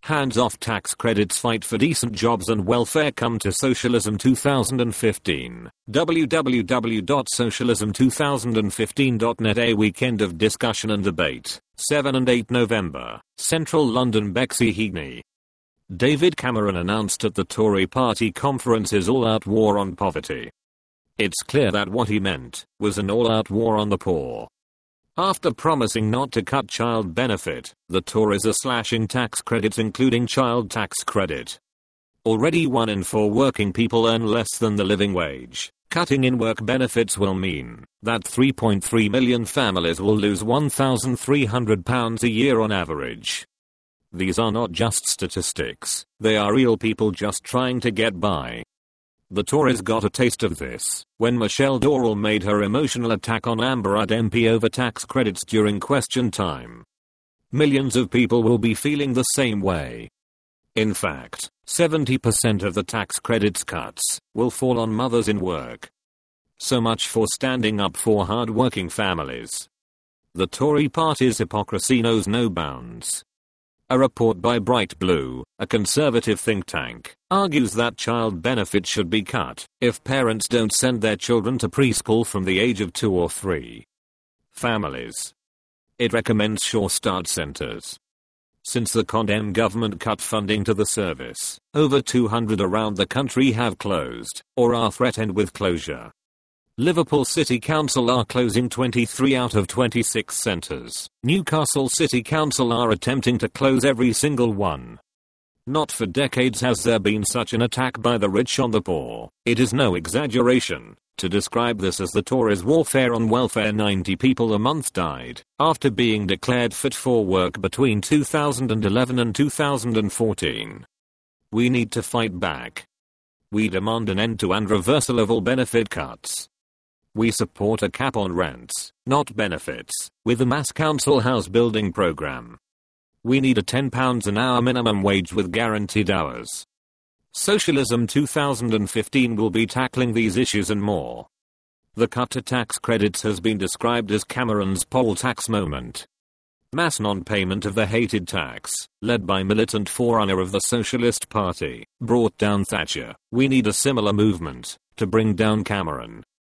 Hands off tax credits, fight for decent jobs and welfare, come to Socialism 2015. www.socialism2015.net. A weekend of discussion and debate. 7 and 8 November. Central London. Bexley Heagney. David Cameron announced at the Tory party conference his all-out war on poverty. It's clear that what he meant was an all-out war on the poor. After promising not to cut child benefit, the Tories are slashing tax credits, including child tax credit. Already 1 in 4 working people earn less than the living wage. Cutting in work benefits will mean that 3.3 million families will lose £1,300 a year on average. These are not just statistics, they are real people just trying to get by. The Tories got a taste of this when Michelle Dorrell made her emotional attack on Amber Rudd MP over tax credits during question time. Millions of people will be feeling the same way. In fact, 70% of the tax credits cuts will fall on mothers in work. So much for standing up for hard-working families. The Tory party's hypocrisy knows no bounds. A report by Bright Blue, a conservative think tank, argues that child benefits should be cut if parents don't send their children to preschool from the age of 2 or 3. Families. It recommends Sure Start centers. Since the Condem government cut funding to the service, over 200 around the country have closed or are threatened with closure. Liverpool City Council are closing 23 out of 26 centres. Newcastle City Council are attempting to close every single one. Not for decades has there been such an attack by the rich on the poor. It is no exaggeration to describe this as the Tories' warfare on welfare. 90 people a month died after being declared fit for work between 2011 and 2014. We need to fight back. We demand an end-to-end reversal of all benefit cuts. We support a cap on rents, not benefits, with a mass council house building program. We need a £10 an hour minimum wage with guaranteed hours. Socialism 2015 will be tackling these issues and more. The cut to tax credits has been described as Cameron's poll tax moment. Mass non-payment of the hated tax, led by militant forerunner of the Socialist Party, brought down Thatcher. We need a similar movement to bring down Cameron.